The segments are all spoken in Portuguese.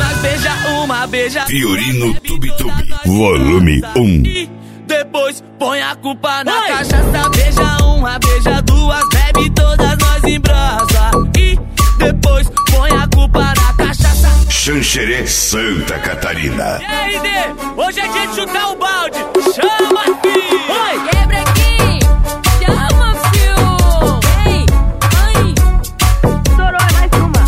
beija uma, beija. Fiorino Tubitubi, volume 1. E depois põe a culpa na cachaça. Beija uma, beija duas, bebe todas, nós embrasa. E depois põe a culpa na cachaça. Xanxerê, Santa Catarina. E aí, Dê, hoje é dia de chutar o balde. Chama, filho! Oi! E aí, Brequim? Chama, filho! Ei, mãe! Estourou, é mais uma.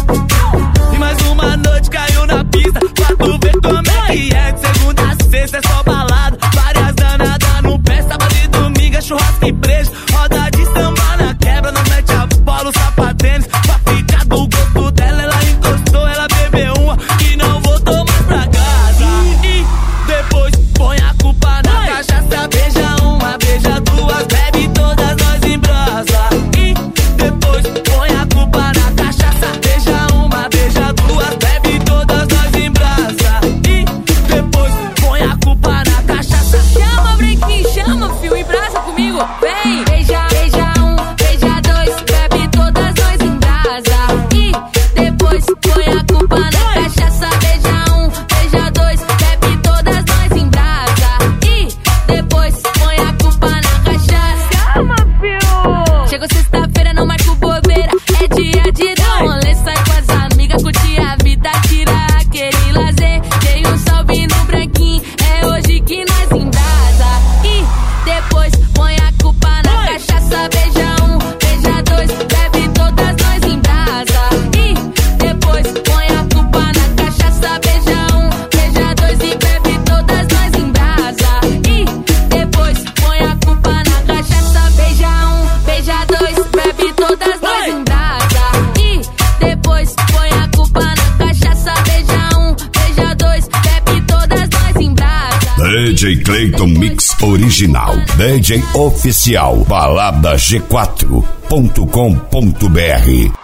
E mais uma noite caiu na pista, pra tu ver como é que é. De segunda a sexta é só balada, várias danadas no pé. Sábado e domingo é churrasco e brejo. Roda de samba na quebra, nós mete a bola, o sapatênis. Pra ficar do gosto dela, ela encostou, ela bebeu uma e não voltou mais pra casa. E depois põe a culpa na cachaça. Beija uma, beija duas, bebe todas, nós embrasa. E depois põe a culpa na cachaça. Beija uma, beija duas, bebe todas, nós embrasa. E depois põe a culpa na cachaça. Chama, Brequim, chama, filho, embrasa comigo. Vem! Beija, beija um, beija dois, bebe todas, nós embrasa. E depois põe a culpa na cachaça. Beija um, beija dois, bebe todas, nós embrasa. E depois põe a culpa na cachaça. Chama, filho! Chegou sexta-feira, não marco bobeira. É dia de dar um rolê, sai com as amigas, curtir a vida, tira aquele lazer. Dei um salve no Brequim, é hoje que nós embrasa. E depois põe a culpa na cachaça. Beija um, beija dois, bebe todas, nós embrasa. E depois põe a culpa na cachaça. Beija um, beija dois e bebe todas, nós embrasa. E depois põe a culpa na cachaça. Beija um, beija dois, bebe todas, nós embrasa. E depois põe a culpa na cachaça. Beija um, beija dois, bebe todas, nós embrasa. DJ Clayton Mix Original. DJ Oficial. Balada G4.com.br.